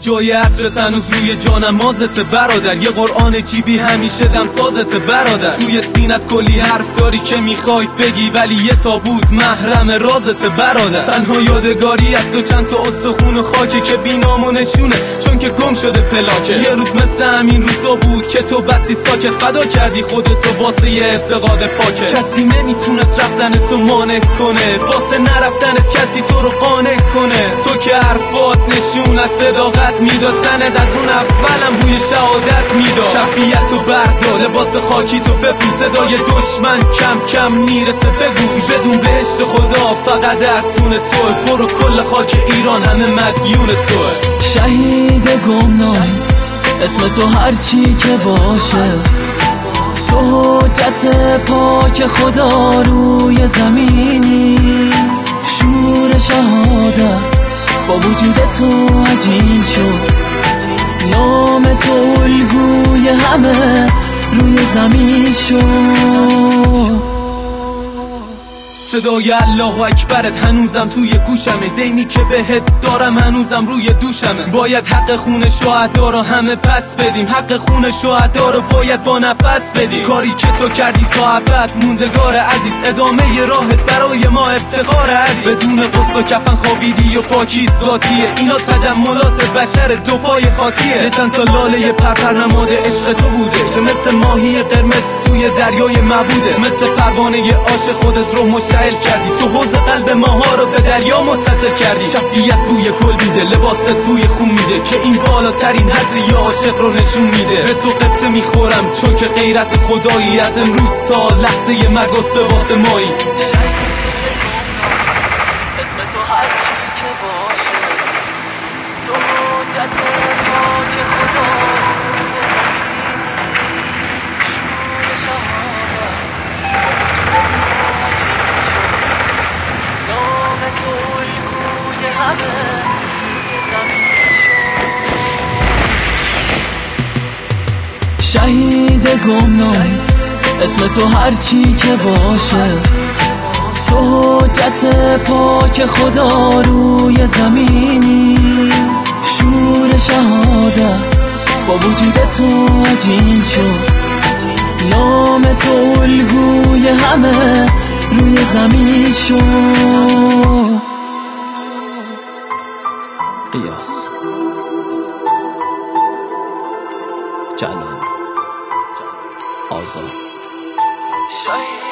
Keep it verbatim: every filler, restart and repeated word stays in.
جای عطرت هنوز روی جانمازته برادر، یه قرآن جیبی همیشه دم سازته برادر. توی سینت کلی حرف داری که میخوای بگی ولی یه تابوت محرم رازته برادر. تنها یادگاری از تو چند تا استخون و خاکه که بینامونشونه چون که گم شده پلاکه. یه روز مثل همین روزا بود که تو بسی ساکت فدا کردی خودتو واسه یه اعتقاد پاکه. کسی نمیتونست رفتن تو مانع کنه، واسه نرفتنت کسی تو رو قانع کنه. تو که حرفات نشون از صداقت میداد، تنت از اون اولم بوی شهادت میداد. شفیعتو بردار، لباس خاکی تو بپوش، صدای دشمن کم کم میرسه بگوش. بدون بهشت خدا فقط درسون توه، برو کل خاک ایران همه مدیون توه. شهید گمنام اسم تو هرچی که باشه، تو حجت پاک خدا روی زمینی. شور شهادت با وجود تو عجین شد، نام تو الگوی همه روی زمین شد. صدای الله اکبرت هنوزم توی گوشمه، دینی که بهت دارم هنوزم روی دوشمه. باید حق خون شهدا رو همه پس بدیم، حق خون شهدا رو باید با نفس بدیم. کاری که تو کردی تا ابد موندگار عزیز، ادامه راهت برای ما افتخار عزیز. بدون غسل و کفن خوابیدی و پاکیت ذاتیه، اینا تجملات بشر دو پای خاطیه. چند تا لاله پرپر نماد عشق تو بوده که مثل ماهی قرمز توی دریای مبوده. مثل پروانه عاشق خودت رو مشتعل کردی، تو حوض قلب ماها رو به دریا متصل کردی. شفیعت بوی گل میده، لباست بوی خون میده که این بالاترین حد یه عاشق رو نشون میده. به تو قبطه میخورم چون که غیرت خدایی، از امروز تا لحظه مرگ واسه مایی. اسم تو هرچی که باشه، تو حجت پاک خدا روی زمینی. شور شهادت با وجود تو عجین شد، نام تو الگوی همه روی زمین شد. شهید گمنام اسم تو هرچی که باشه، تو حجت پاک خدا روی زمینی. شور شهادت با وجود تو عجین شد، نام تو الگوی همه روی زمین شد. قیاس جلال آزاد.